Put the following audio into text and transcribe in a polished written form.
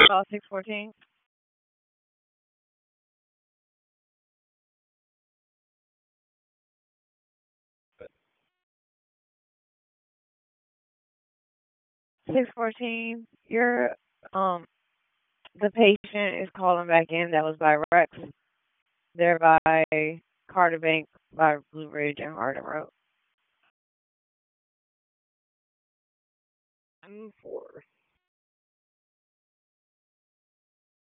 call 614. 614. The patient is calling back in. That was by Rex. They're by Carter Bank by Blue Ridge and Hardin Road. 4.